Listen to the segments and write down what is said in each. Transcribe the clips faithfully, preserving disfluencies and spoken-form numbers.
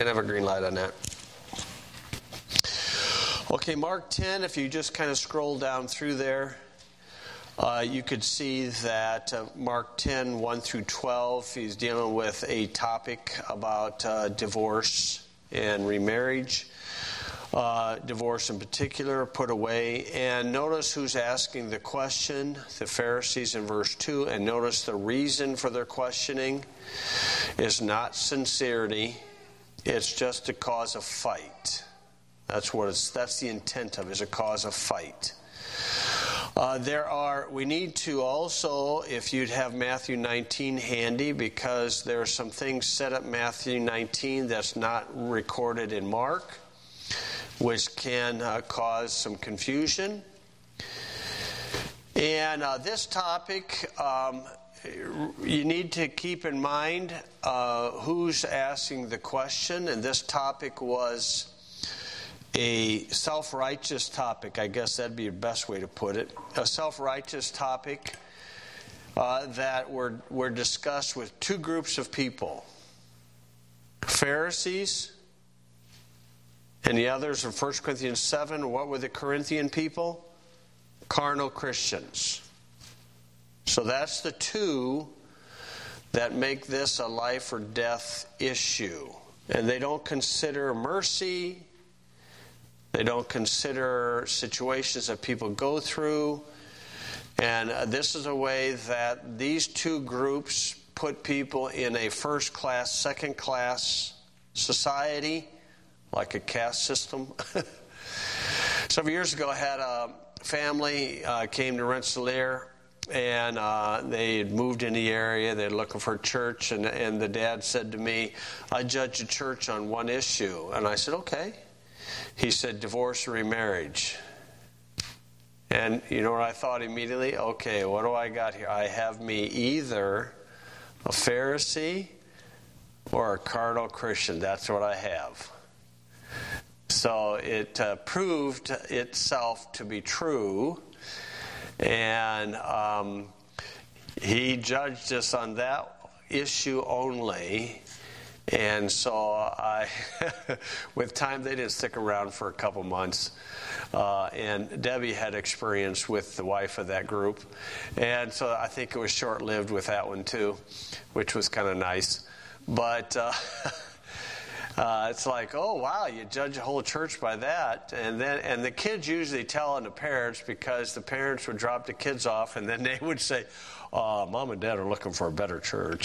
Can I have a green light on that? Okay, Mark ten, if you just kind of scroll down through there, uh, you could see that uh, Mark ten, one through twelve, he's dealing with a topic about uh, divorce and remarriage. Uh, divorce in particular, put away. And notice who's asking the question, the Pharisees in verse two. And notice the reason for their questioning is not sincerity. It's just to cause a fight. That's what it's. That's the intent of it, is a cause of fight. Uh, there are. We need to also, if you'd have Matthew nineteen handy, because there are some things said at Matthew nineteen that's not recorded in Mark, which can uh, cause some confusion. And uh, this topic, um, you need to keep in mind uh, who's asking the question. And this topic was a self-righteous topic. I guess that'd be the best way to put it. A self-righteous topic uh, that were, were discussed with two groups of people. Pharisees and the others in First Corinthians seven. What were the Corinthian people? Carnal Christians. So that's the two that make this a life or death issue. And they don't consider mercy. They don't consider situations that people go through. And this is a way that these two groups put people in a first-class, second-class society, like a caste system. Several years ago, I had a family uh, came to Rensselaer, and uh, they had moved in the area. They were looking for a church, and, and the dad said to me, I judge a church on one issue. And I said, okay. He said, divorce or remarriage. And you know what I thought immediately? Okay, what do I got here? I have me either a Pharisee or a carnal Christian. That's what I have. So it uh, proved itself to be true, and um, he judged us on that issue only. And so I, with time, they didn't stick around for a couple months. Uh, and Debbie had experience with the wife of that group. And so I think it was short-lived with that one too, which was kind of nice. But uh, uh, it's like, oh, wow, you judge a whole church by that. And then, and the kids usually tell on the parents, because the parents would drop the kids off, and then they would say, uh, Mom and Dad are looking for a better church.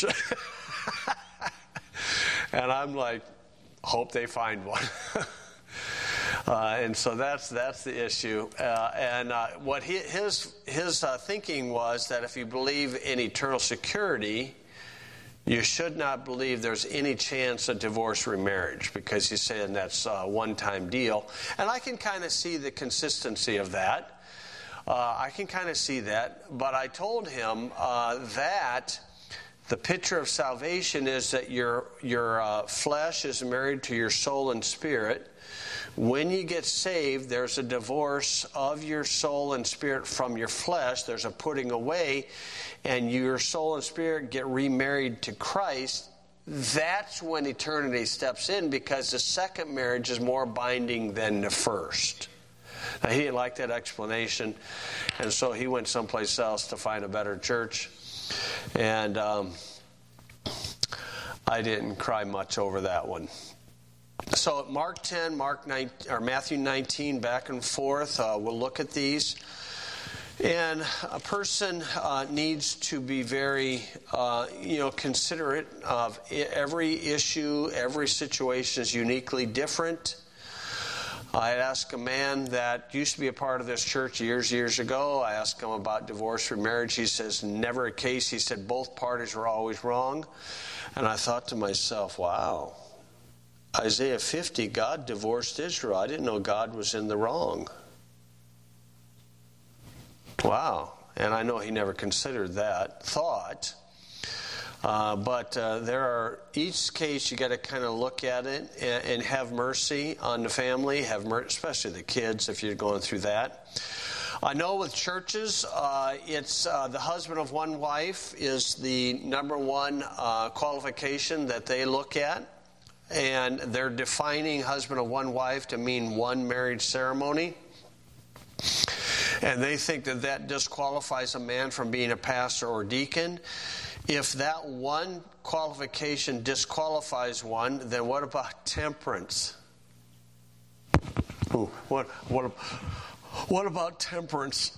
And I'm like, hope they find one. uh, and so that's that's the issue. Uh, and uh, what he, his his uh, thinking was that if you believe in eternal security, you should not believe there's any chance of divorce or remarriage, because he's saying that's a one-time deal. And I can kind of see the consistency of that. Uh, I can kind of see that. But I told him uh, that the picture of salvation is that your your uh, flesh is married to your soul and spirit. When you get saved, there's a divorce of your soul and spirit from your flesh. There's a putting away, and your soul and spirit get remarried to Christ. That's when eternity steps in, because the second marriage is more binding than the first. Now, he didn't like that explanation, and so he went someplace else to find a better church. And um, I didn't cry much over that one. So Mark ten, Mark nine, or Matthew nineteen, back and forth. Uh, we'll look at these. And a person uh, needs to be very, uh, you know, considerate of every issue. Every situation is uniquely different. I asked a man that used to be a part of this church years, years ago. I asked him about divorce or marriage. He says, never a case. He said, both parties were always wrong. And I thought to myself, wow, Isaiah fifty, God divorced Israel. I didn't know God was in the wrong. Wow. And I know he never considered that thought. Uh, but uh, there are, each case you got to kind of look at it and, and have mercy on the family, have mer- especially the kids if you're going through that. I know with churches, uh, it's uh, the husband of one wife is the number one uh, qualification that they look at. and they're defining husband of one wife to mean one marriage ceremony. And they think that that disqualifies a man from being a pastor or deacon. If that one qualification disqualifies one, then what about temperance? Ooh, what what what about temperance?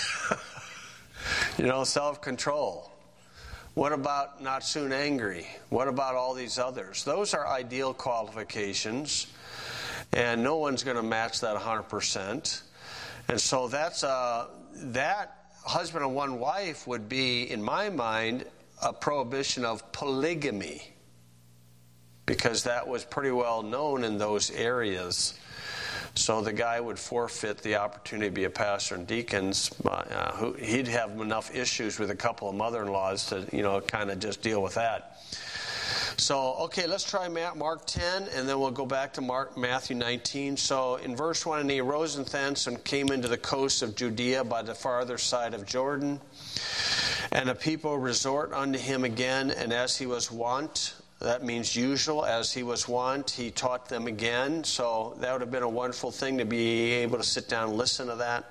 You know, self-control. What about not soon angry? What about all these others? Those are ideal qualifications, and no one's going to match that one hundred percent. And so that's uh, that husband and one wife would be, in my mind, a prohibition of polygamy, because that was pretty well known in those areas. So the guy would forfeit the opportunity to be a pastor and deacons. Uh, who, he'd have enough issues with a couple of mother-in-laws to, you know, kind of just deal with that. So, okay, let's try Mark ten, and then we'll go back to Mark, Matthew nineteen. So, in verse one, and he arose thence and came into the coast of Judea by the farther side of Jordan. And the people resort unto him again, and as he was wont, that means usual, as he was wont, he taught them again. So, that would have been a wonderful thing to be able to sit down and listen to that.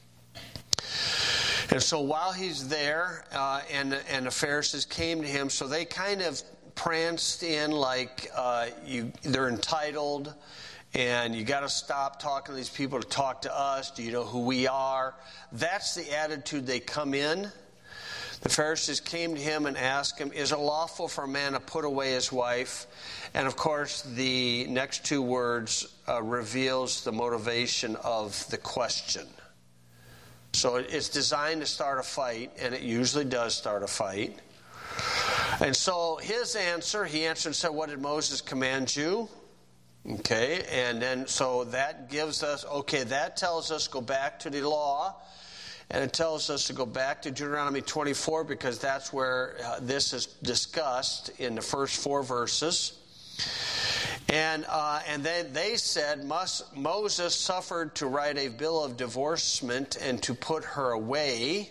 And so, while he's there, uh, and, and the Pharisees came to him, so they kind of pranced in like uh, you, they're entitled, and you got to stop talking to these people to talk to us. Do you know who we are? That's the attitude they come in. The Pharisees came to him and asked him, is it lawful for a man to put away his wife? And of course, the next two words uh, reveals the motivation of the question. So it's designed to start a fight, and it usually does start a fight. And so his answer, he answered and said, what did Moses command you? Okay, and then so that gives us, okay, that tells us go back to the law, and it tells us to go back to Deuteronomy twenty-four, because that's where uh, this is discussed in the first four verses. And uh, and then they said, Must, Moses suffered to write a bill of divorcement and to put her away.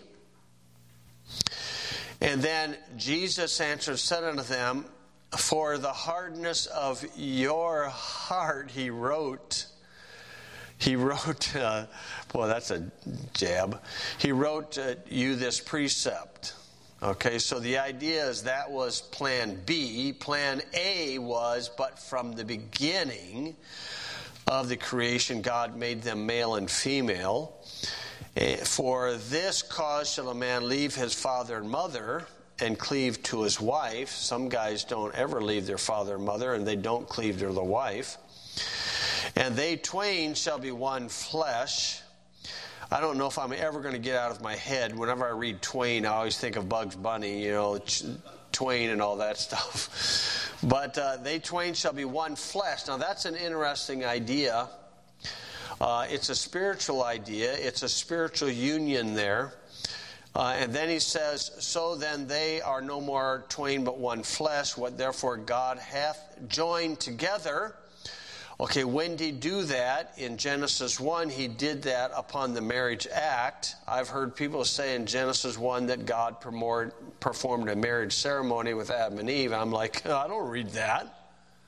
And then Jesus answered, said unto them, for the hardness of your heart, he wrote, he wrote, uh, boy, that's a jab. He wrote uh, you this precept. Okay, so the idea is that was plan B. Plan A was, but from the beginning of the creation, God made them male and female. For this cause shall a man leave his father and mother and cleave to his wife. Some guys don't ever leave their father and mother, and they don't cleave to the wife. And they twain shall be one flesh. I don't know if I'm ever going to get out of my head. Whenever I read twain, I always think of Bugs Bunny, you know, twain and all that stuff. But uh, they twain shall be one flesh. Now, that's an interesting idea. Uh, it's a spiritual idea. It's a spiritual union there. Uh, and then he says, so then they are no more twain but one flesh, what therefore God hath joined together. Okay, when did he do that? In Genesis one, he did that upon the marriage act. I've heard people say in Genesis one that God performed a marriage ceremony with Adam and Eve. I'm like, I don't read that.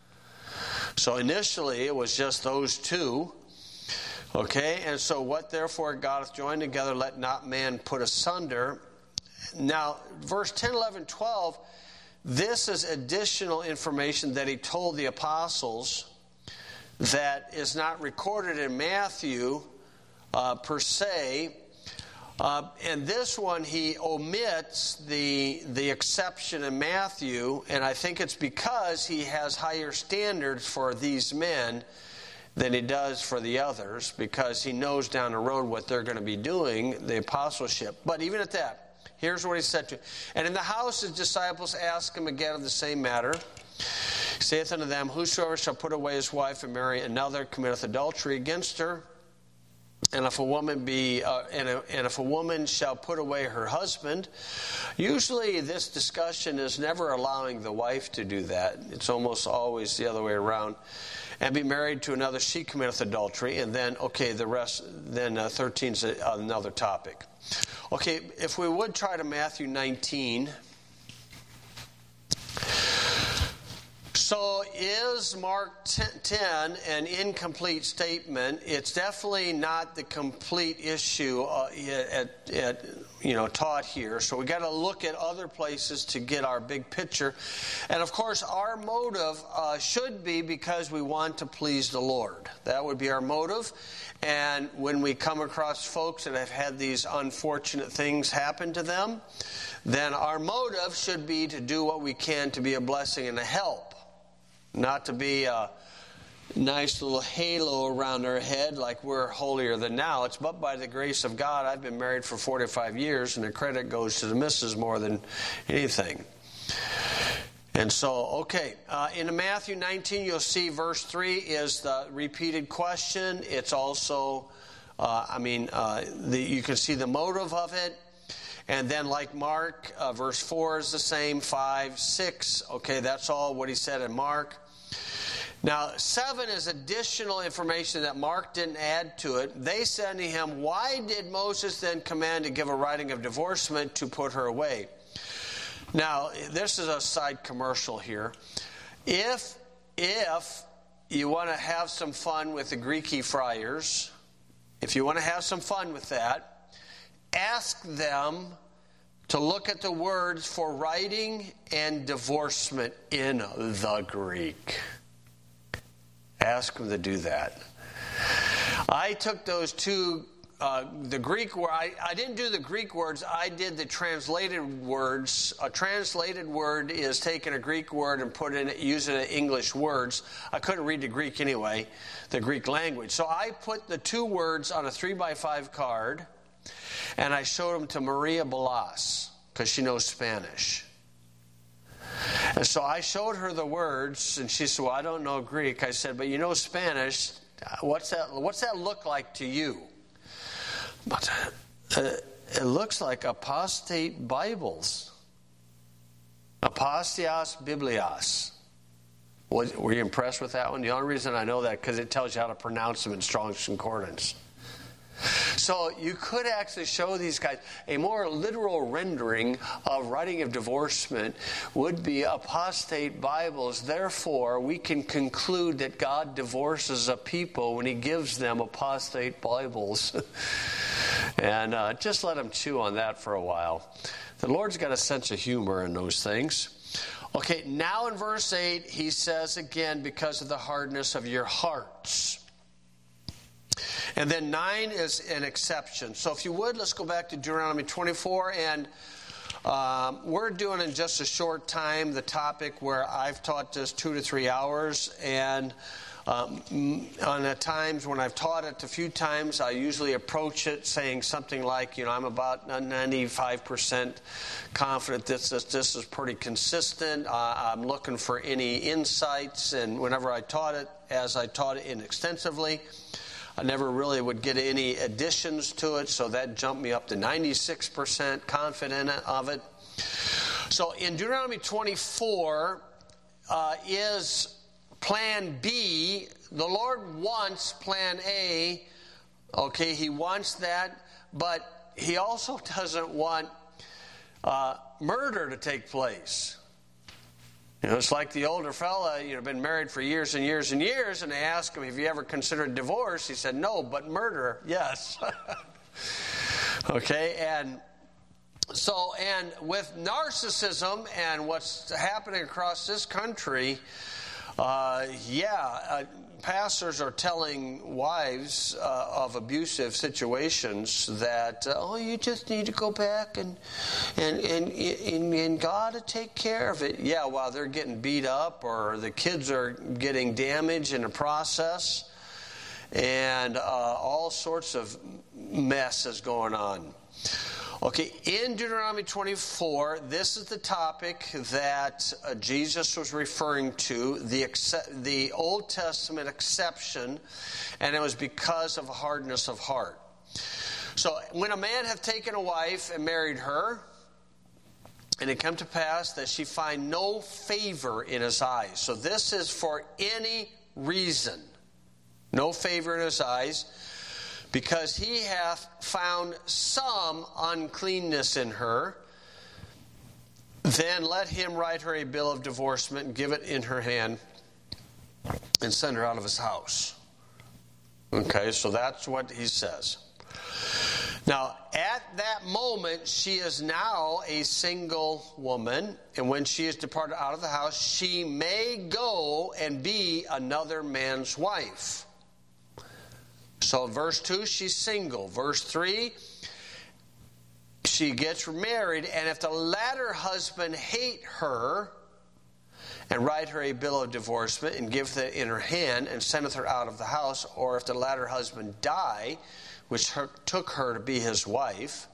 So initially, it was just those two. Okay, and so what therefore God hath joined together, let not man put asunder. Now, verse ten, eleven, twelve, this is additional information that he told the apostles that is not recorded in Matthew uh, per se. Uh, and this one, he omits the, the exception in Matthew, and I think it's because he has higher standards for these men than he does for the others, because he knows down the road what they're going to be doing, the apostleship. But even at that, here's what he said to him. And in the house his disciples asked him again of the same matter. He saith unto them, whosoever shall put away his wife and marry another committeth adultery against her. And if a woman be, uh, and, a, and if a woman shall put away her husband, usually this discussion is never allowing the wife to do that. It's almost always the other way around. And be married to another, she committeth adultery. And then, okay, the rest, then uh, thirteen is another topic. Okay, if we would try to Matthew nineteen. So is Mark ten an incomplete statement? It's definitely not the complete issue uh, at, at, you know, taught here. So we got to look at other places to get our big picture. And of course, our motive uh, should be because we want to please the Lord. That would be our motive. And when we come across folks that have had these unfortunate things happen to them, then our motive should be to do what we can to be a blessing and a help. Not to be a nice little halo around our head like we're holier than thou. It's but by the grace of God. I've been married for forty-five years, and the credit goes to the missus more than anything. And so, okay, uh, in Matthew nineteen, you'll see verse three is the repeated question. It's also, uh, I mean, uh, the, you can see the motive of it. And then like Mark, uh, verse four is the same, five, six. Okay, that's all what he said in Mark. Now, seven is additional information that Mark didn't add to it. They said to him, why did Moses then command to give a writing of divorcement to put her away? Now, this is a side commercial here. If, if you want to have some fun with the Greeky friars, if you want to have some fun with that, ask them to look at the words for writing and divorcement in the Greek. Ask them to do that. I took those two, uh, the Greek word, I, I didn't do the Greek words, I did the translated words. A translated word is taking a Greek word and put in it, using it in English words. I couldn't read the Greek anyway, the Greek language. So I put the two words on a three by five card, and I showed them to Maria Balas, because she knows Spanish. And so I showed her the words, and she said, well, I don't know Greek. I said, but you know Spanish. What's that, what's that look like to you? But uh, it looks like apostate Bibles. Apostias Biblias. Were you impressed with that one? The only reason I know that because it tells you how to pronounce them in Strong's Concordance. So you could actually show these guys a more literal rendering of writing of divorcement would be apostate Bibles. Therefore, we can conclude that God divorces a people when he gives them apostate Bibles. And uh, just let them chew on that for a while. The Lord's got a sense of humor in those things. Okay, now in verse eight, he says again, because of the hardness of your hearts. And then nine is an exception. So if you would, let's go back to Deuteronomy twenty-four. And um, we're doing in just a short time the topic where I've taught this two to three hours. And um, on the times when I've taught it a few times, I usually approach it saying something like, you know, I'm about ninety-five percent confident this, this, this is pretty consistent. Uh, I'm looking for any insights. And whenever I taught it, as I taught it inextensively, I never really would get any additions to it, so that jumped me up to ninety-six percent confident of it. So in Deuteronomy twenty-four uh, is plan B. The Lord wants plan A. Okay, he wants that, but he also doesn't want uh, murder to take place. You know, it's like the older fella, you know, been married for years and years and years, and they ask him, have you ever considered divorce? He said, no, but murder, yes. Okay, and so, and with narcissism and what's happening across this country, uh, yeah, uh, pastors are telling wives uh, of abusive situations that, uh, oh, you just need to go back and and, and and and God to take care of it. Yeah, while they're getting beat up or the kids are getting damaged in the process, and uh, all sorts of mess is going on. Okay, in Deuteronomy twenty-four, this is the topic that uh, Jesus was referring to, the exce- the Old Testament exception, and it was because of hardness of heart. So, when a man hath taken a wife and married her, and it come to pass that she find no favor in his eyes. So this is for any reason. No favor in his eyes. Because he hath found some uncleanness in her, then let him write her a bill of divorcement and give it in her hand. and send her out of his house. Okay, so that's what he says. Now, at that moment, she is now a single woman, and when she is departed out of the house, she may go and be another man's wife. So verse two, she's single. Verse three, she gets married, and if the latter husband hate her, and write her a bill of divorcement, and giveth it in her hand, and sendeth her out of the house, or if the latter husband die, which her, took her to be his wife,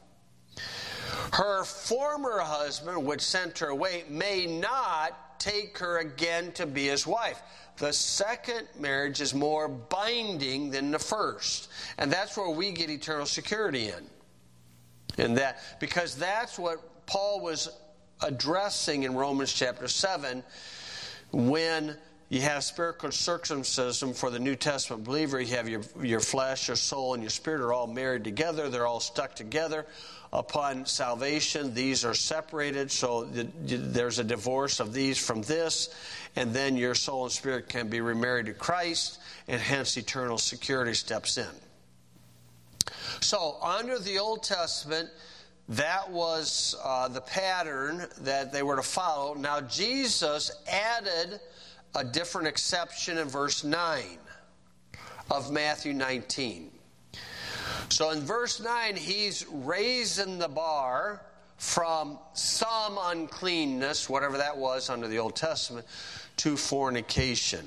her former husband, which sent her away, may not take her again to be his wife. The second marriage is more binding than the first. And that's where we get eternal security in. In that, because that's what Paul was addressing in Romans chapter seven, when you have spiritual circumcision for the New Testament believer. You have your, your flesh, your soul, and your spirit are all married together. They're all stuck together. Upon salvation, these are separated, so there's a divorce of these from this, and then your soul and spirit can be remarried to Christ, and hence eternal security steps in. So, under the Old Testament, that was uh, the pattern that they were to follow. Now, Jesus added a different exception in verse nine of Matthew nineteen. So in verse nine, he's raising the bar from some uncleanness, whatever that was under the Old Testament, to fornication.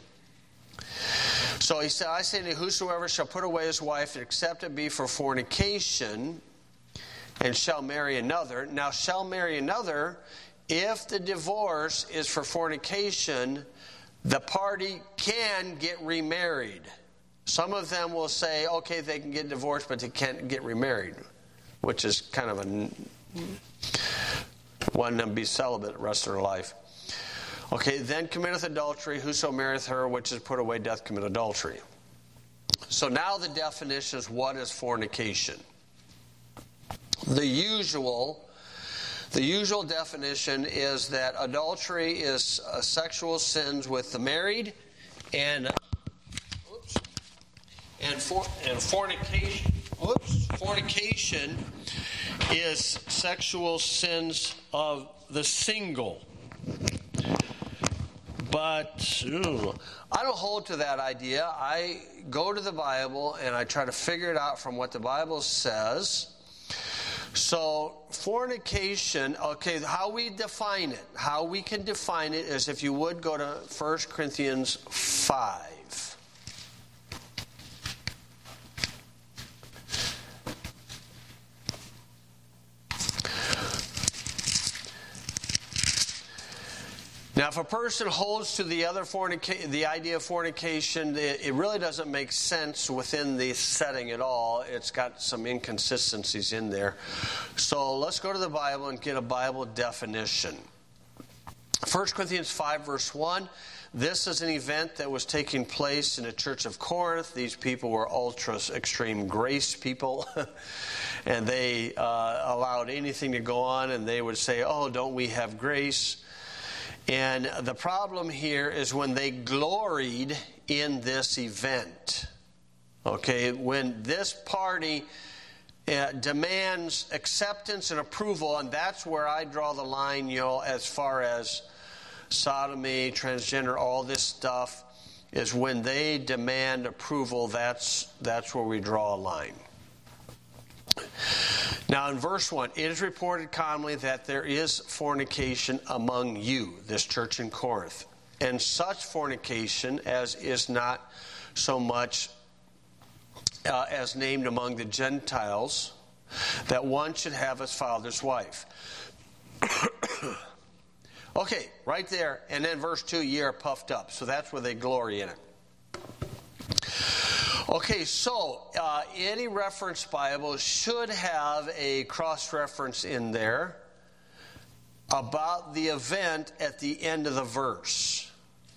So he said, I say to you, whosoever shall put away his wife, except it be for fornication, and shall marry another. Now, shall marry another, if the divorce is for fornication, the party can get remarried. Some of them will say, okay, they can get divorced, but they can't get remarried, which is kind of a one them be celibate the rest of their life. Okay, then committeth adultery, whoso marrieth her which is put away doth commit adultery. So now the definition is, what is fornication? The usual, the usual definition is that adultery is uh, sexual sins with the married, and oops, and for and fornication. Oops, fornication is sexual sins of the single. But ew, I don't hold to that idea. I go to the Bible and I try to figure it out from what the Bible says. So fornication, okay, how we define it, how we can define it is, if you would, go to First Corinthians five. Now, if a person holds to the other fornica- the idea of fornication, it, it really doesn't make sense within the setting at all. It's got some inconsistencies in there. So let's go to the Bible and get a Bible definition. First Corinthians five, verse one. This is an event that was taking place in the church of Corinth. These people were ultra extreme grace people. And they uh, allowed anything to go on, and they would say, oh, don't we have grace? And the problem here is when they gloried in this event. Okay, when this party uh, demands acceptance and approval, and that's where I draw the line, you know, as far as sodomy, transgender, all this stuff, is when they demand approval, that's that's where we draw a line. Now in verse one, it is reported commonly that there is fornication among you, this church in Corinth, and such fornication as is not so much uh, as named among the Gentiles, that one should have his father's wife. Okay, right there, and then verse two, ye are puffed up, so that's where they glory in it. Okay, so uh, any reference Bible should have a cross-reference in there about the event at the end of the verse.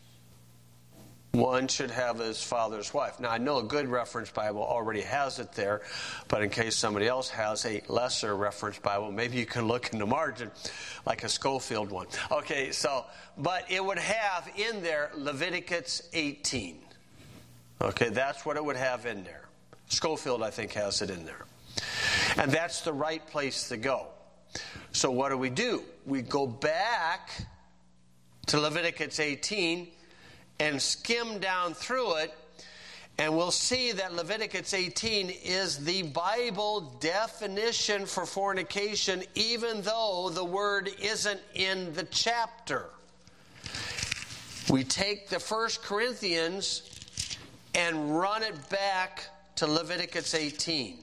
One should have his father's wife. Now, I know a good reference Bible already has it there, but in case somebody else has a lesser reference Bible, maybe you can look in the margin, like a Schofield one. Okay, so, but it would have in there Leviticus eighteen. Okay, that's what it would have in there. Schofield, I think, has it in there. And that's the right place to go. So what do we do? We go back to Leviticus eighteen and skim down through it, and we'll see that Leviticus eighteen is the Bible definition for fornication, even though the word isn't in the chapter. We take the First Corinthians and run it back to Leviticus eighteen.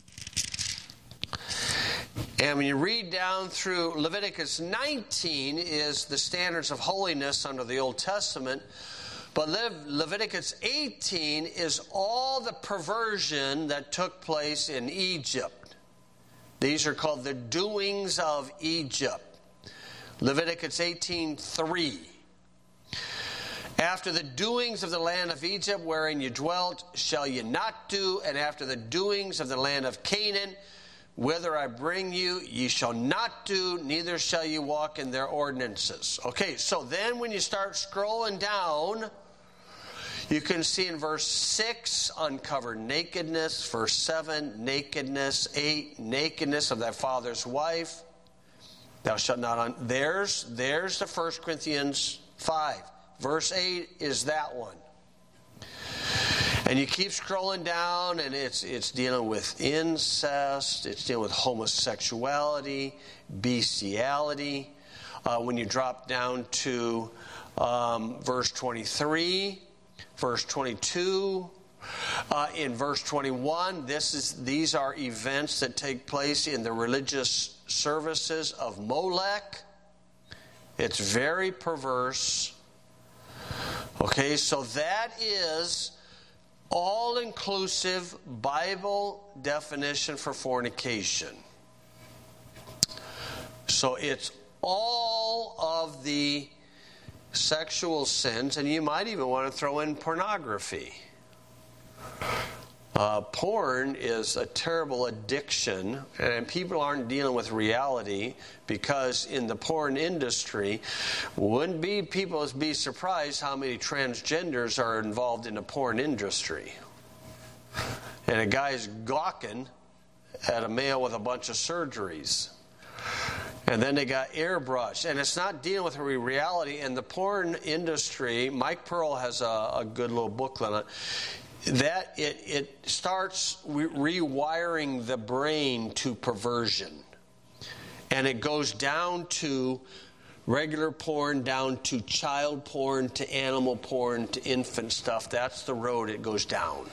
And when you read down through Leviticus nineteen is the standards of holiness under the Old Testament. But Le- Leviticus eighteen is all the perversion that took place in Egypt. These are called the doings of Egypt. Leviticus eighteen three. After the doings of the land of Egypt wherein you dwelt shall you not do, and after the doings of the land of Canaan, whither I bring you, ye shall not do, neither shall you walk in their ordinances. Okay, so then when you start scrolling down, you can see in verse six, uncover nakedness. Verse seven, nakedness. eight, nakedness of thy father's wife. Thou shalt not un... There's, there's the First Corinthians five. Verse eight is that one. And you keep scrolling down, and it's it's dealing with incest, it's dealing with homosexuality, bestiality. Uh, when you drop down to um, verse twenty-three, verse twenty-two, uh, in verse twenty-one, this is these are events that take place in the religious services of Molech. It's very perverse. Okay, so that is all-inclusive Bible definition for fornication. So it's all of the sexual sins, and you might even want to throw in pornography. Uh, porn is a terrible addiction, and people aren't dealing with reality because in the porn industry, wouldn't be people be surprised how many transgenders are involved in the porn industry. And a guy's gawking at a male with a bunch of surgeries. And then they got airbrush. And it's not dealing with reality. And the porn industry, Mike Pearl has a, a good little booklet on it. That it, it starts re- rewiring the brain to perversion. And it goes down to regular porn, down to child porn, to animal porn, to infant stuff. That's the road it goes down.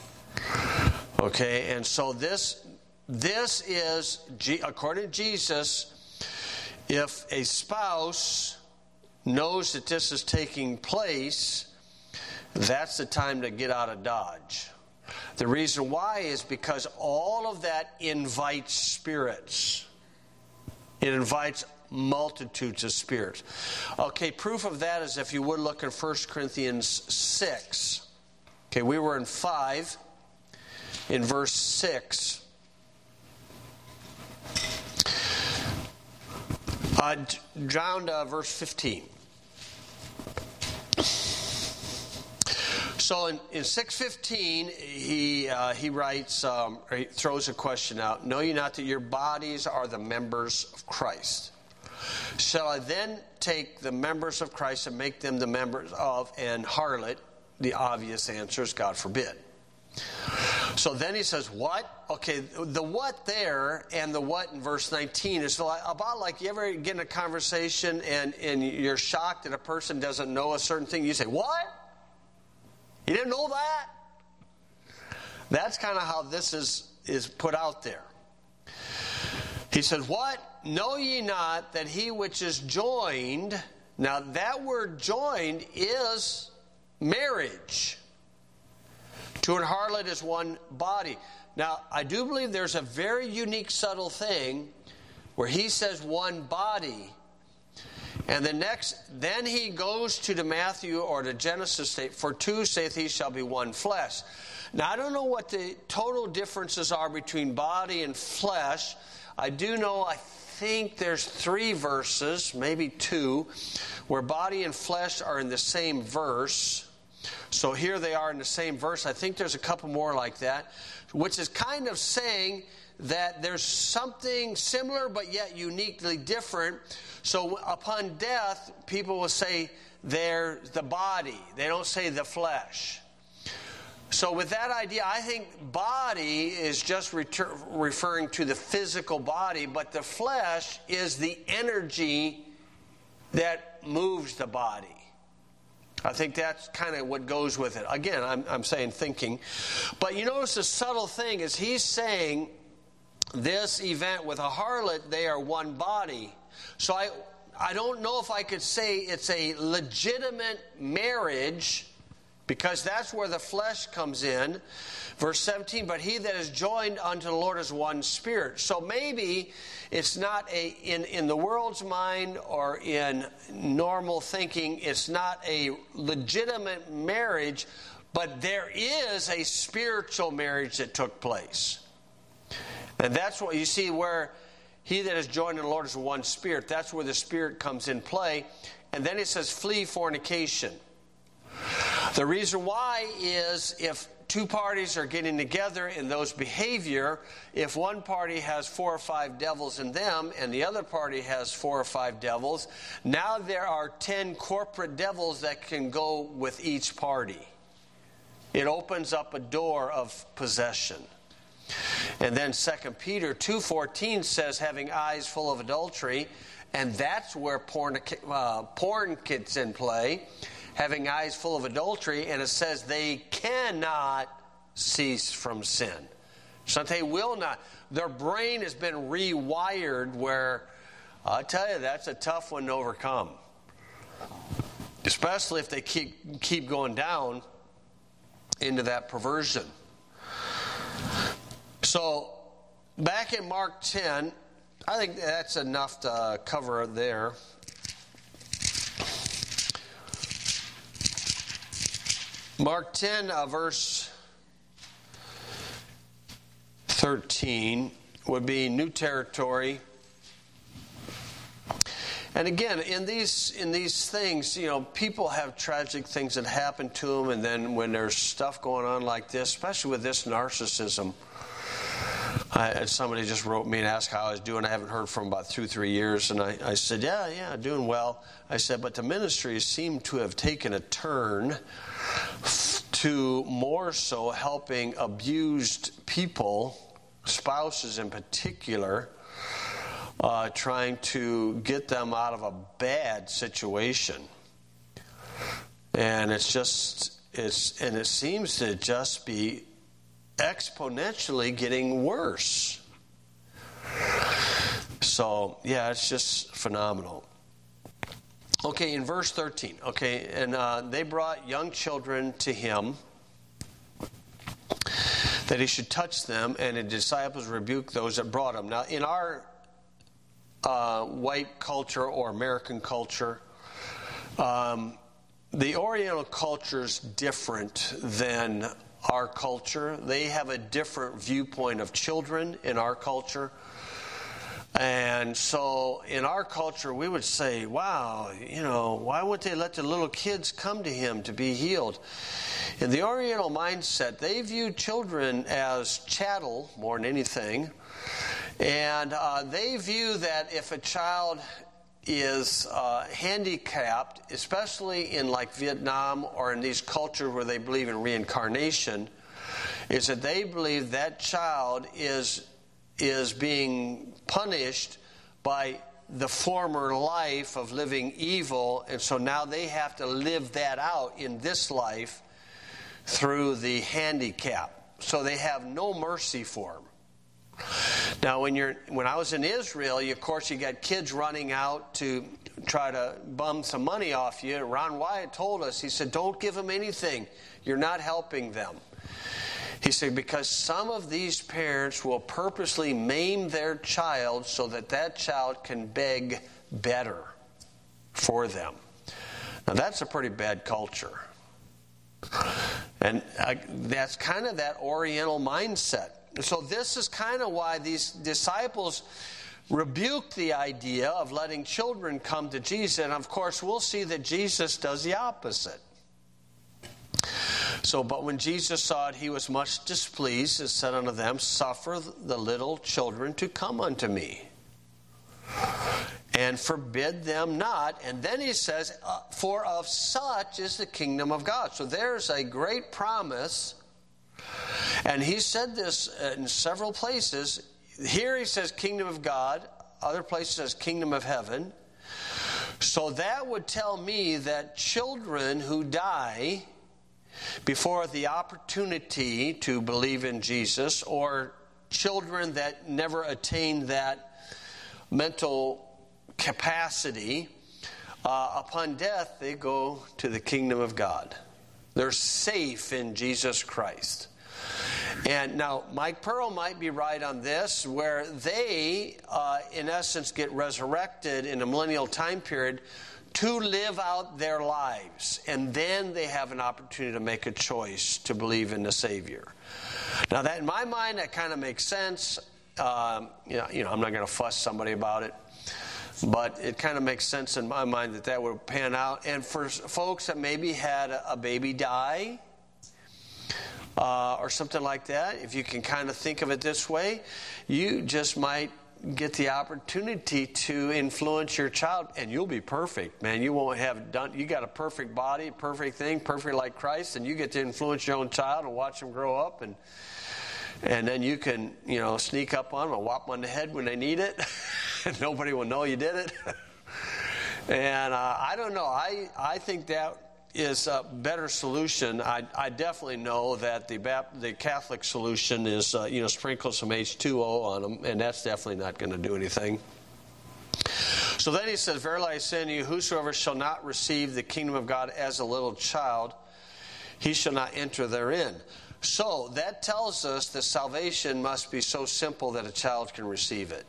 Okay, and so this, this is, according to Jesus, if a spouse knows that this is taking place, that's the time to get out of Dodge. The reason why is because all of that invites spirits. It invites multitudes of spirits. Okay, proof of that is if you would look in First Corinthians six. Okay, we were in five. In verse six. Uh, down to verse fifteen. So in, in six fifteen, he uh, he writes, um, he throws a question out. Know ye not that your bodies are the members of Christ? Shall I then take the members of Christ and make them the members of an harlot? The obvious answer is God forbid. So then he says, what? Okay, the what there and the what in verse nineteen is about like you ever get in a conversation and, and you're shocked that a person doesn't know a certain thing. You say, what? You didn't know that? That's kind of how this is, is put out there. He said, what? Know ye not that he which is joined, now that word joined is marriage. To an harlot is one body. Now, I do believe there's a very unique, subtle thing where he says one body. And the next, then he goes to the Matthew or the Genesis state, for two saith he shall be one flesh. Now, I don't know what the total differences are between body and flesh. I do know, I think there's three verses, maybe two, where body and flesh are in the same verse. So here they are in the same verse. I think there's a couple more like that, which is kind of saying that there's something similar but yet uniquely different. So upon death, people will say they're the body. They don't say the flesh. So with that idea, I think body is just retur- referring to the physical body, but the flesh is the energy that moves the body. I think that's kind of what goes with it. Again, I'm, I'm saying thinking. But you notice the subtle thing is he's saying this event with a harlot, they are one body. So I, I don't know if I could say it's a legitimate marriage, because that's where the flesh comes in. Verse seventeen, but he that is joined unto the Lord is one spirit. So maybe it's not a, in, in the world's mind or in normal thinking, it's not a legitimate marriage, but there is a spiritual marriage that took place. And that's what you see where he that is joined to the Lord is one spirit. That's where the spirit comes in play. And then it says flee fornication. The reason why is if two parties are getting together in those behavior, if one party has four or five devils in them and the other party has four or five devils, now there are ten corporate devils that can go with each party. It opens up a door of possession. And then Second Peter two fourteen says, having eyes full of adultery, and that's where porn, uh, porn gets in play. Having eyes full of adultery, and it says they cannot cease from sin. So they will not. Their brain has been rewired where, I'll tell you, that's a tough one to overcome. Especially if they keep keep going down into that perversion. So, back in Mark ten, I think that's enough to cover there. Mark ten, uh, verse thirteen would be new territory. And again, in these in these things, you know, people have tragic things that happen to them, and then when there's stuff going on like this, especially with this narcissism, I, somebody just wrote me and asked how I was doing. I haven't heard from about two, three years, and I, I said, yeah, yeah, doing well. I said, but the ministry seemed to have taken a turn to more so helping abused people, spouses in particular, uh, trying to get them out of a bad situation. And it's just, it's, and it seems to just be exponentially getting worse. So, yeah, it's just phenomenal. Okay, in verse thirteen, okay, and uh, they brought young children to him that he should touch them, and the disciples rebuked those that brought them. Now, in our uh, white culture or American culture, um, the Oriental culture is different than our culture. They have a different viewpoint of children in our culture. And so in our culture, we would say, wow, you know, why wouldn't they let the little kids come to him to be healed? In the Oriental mindset, they view children as chattel more than anything. And uh, they view that if a child is uh, handicapped, especially in like Vietnam or in these cultures where they believe in reincarnation, is that they believe that child is is being punished by the former life of living evil, and so now they have to live that out in this life through the handicap. So they have no mercy for them. Now, when you're when I was in Israel, you, of course, you got kids running out to try to bum some money off you. Ron Wyatt told us, he said, don't give them anything. You're not helping them. He said, because some of these parents will purposely maim their child so that that child can beg better for them. Now, that's a pretty bad culture. And uh, that's kind of that Oriental mindset. So this is kind of why these disciples rebuked the idea of letting children come to Jesus. And, of course, we'll see that Jesus does the opposite. So, but when Jesus saw it, he was much displeased and said unto them, Suffer the little children to come unto me, and forbid them not. And then he says, For of such is the kingdom of God. So there's a great promise. And he said this in several places. Here he says kingdom of God. Other places says kingdom of heaven. So that would tell me that children who die before the opportunity to believe in Jesus, or children that never attain that mental capacity, uh, upon death they go to the kingdom of God. They're safe in Jesus Christ. And now Mike Pearl might be right on this, where they uh, in essence get resurrected in a millennial time period to live out their lives, and then they have an opportunity to make a choice to believe in the Savior. Now that, in my mind, that kind of makes sense. Um, you know, you know, I'm not going to fuss somebody about it, but it kind of makes sense in my mind that that would pan out. And for folks that maybe had a baby die uh, or something like that, if you can kind of think of it this way, you just might get the opportunity to influence your child, and you'll be perfect, man. You won't have done, you got a perfect body, perfect thing, perfect like Christ, and you get to influence your own child and watch them grow up, and and then you can, you know, sneak up on them and whop them on the head when they need it, and nobody will know you did it. And uh, I don't know, I, I think that is a better solution. I, I definitely know that the Bap- the Catholic solution is, uh, you know, sprinkle some H two O on them, and that's definitely not going to do anything. So then he says, Verily I say unto you, whosoever shall not receive the kingdom of God as a little child, he shall not enter therein. So that tells us that salvation must be so simple that a child can receive it.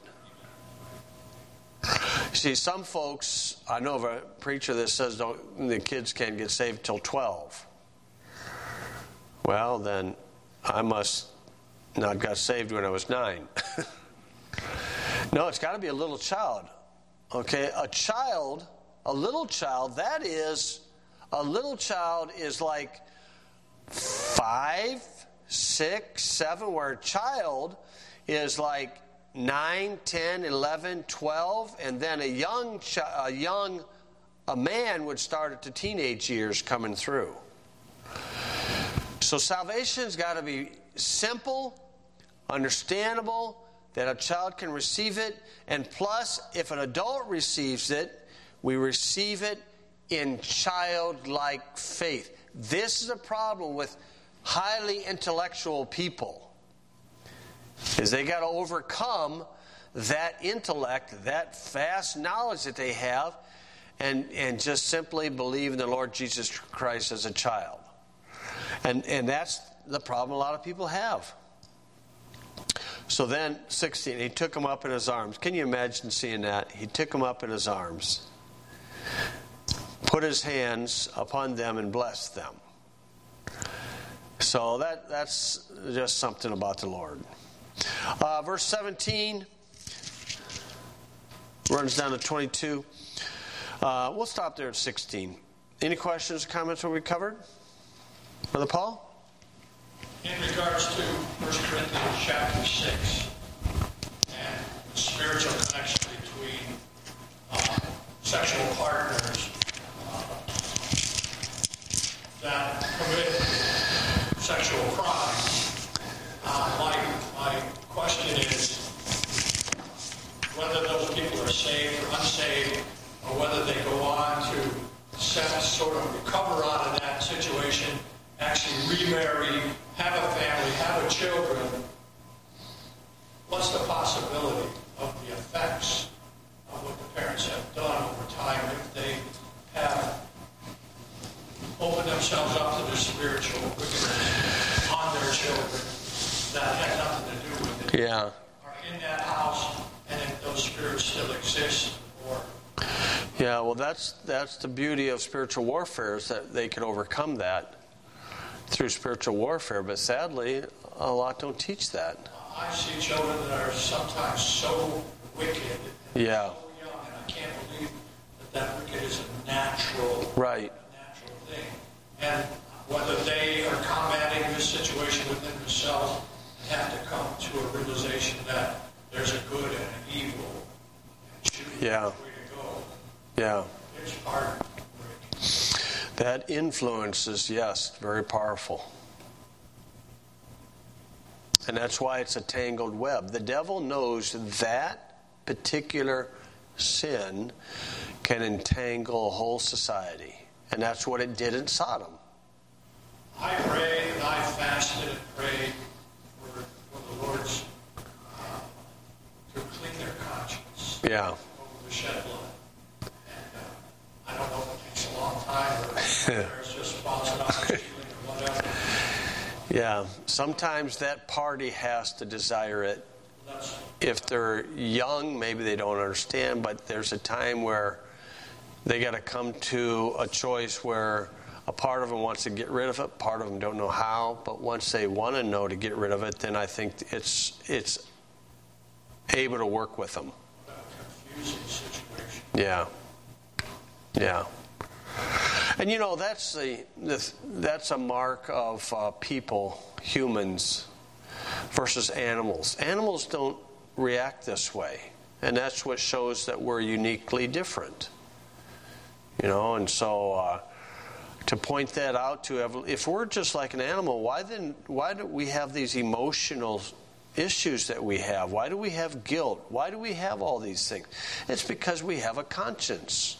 See, some folks, I know of a preacher that says don't, the kids can't get saved till twelve. Well, then I must not got saved when I was nine. No, it's got to be a little child. Okay, a child, a little child, that is, a little child is like five, six, seven, where a child is like nine, ten, eleven, twelve, and then a young ch- a young a man would start at the teenage years coming through. So salvation's got to be simple, understandable, that a child can receive it, and plus, if an adult receives it, we receive it in childlike faith. This is a problem with highly intellectual people, is they got to overcome that intellect, that vast knowledge that they have, and, and just simply believe in the Lord Jesus Christ as a child. And, and that's the problem a lot of people have. So then, sixteen, he took him up in his arms. Can you imagine seeing that? He took him up in his arms, put his hands upon them, and blessed them. So that that's just something about the Lord. Uh, verse seventeen runs down to twenty-two. Uh, we'll stop there at sixteen. Any questions or comments what we covered? Brother Paul? In regards to First Corinthians chapter six and the spiritual connection between uh, sexual partners uh, that commit sexual crimes, uh, my, my question is whether those people are saved or unsaved, or whether they go on to set, sort of recover out of that situation, actually remarry, have a family, have a children. What's the possibility of the effects of what the parents have done over time if they have opened themselves up to their spiritual wickedness on their children that had nothing to do with it? Yeah. Are in that house, and if those spirits still exist, or Yeah, well, that's that's the beauty of spiritual warfare, is that they can overcome that through spiritual warfare. But sadly, a lot don't teach that. I see children that are sometimes so wicked and Yeah. so young, and I can't believe that that wicked is a natural, Right. a natural thing. And whether they are That influence is, yes, very powerful. And that's why it's a tangled web. The devil knows that particular sin can entangle a whole society. And that's what it did in Sodom. I prayed and I fasted and prayed for, for the Lord's uh, to clean their conscience. Yeah. Over the shed blood. And uh, I don't know if it takes a long time or there's just spontaneous healing or whatever. Yeah. Sometimes that party has to desire it. If they're young, maybe they don't understand, but there's a time where they got to come to a choice where a part of them wants to get rid of it, part of them don't know how, but once they want to know to get rid of it, then I think it's it's able to work with them. Confusing situation. Yeah. Yeah. And you know, that's the, the that's a mark of uh, people, humans, versus animals. Animals don't react this way. And that's what shows that we're uniquely different. You know, and so uh, to point that out to, if we're just like an animal, why then, why do we have these emotional issues that we have? Why do we have guilt? Why do we have all these things? It's because we have a conscience.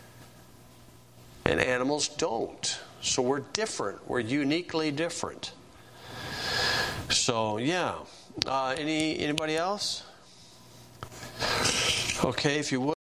And animals don't. So we're different. We're uniquely different. So, yeah. Uh, any anybody else? Okay, if you would.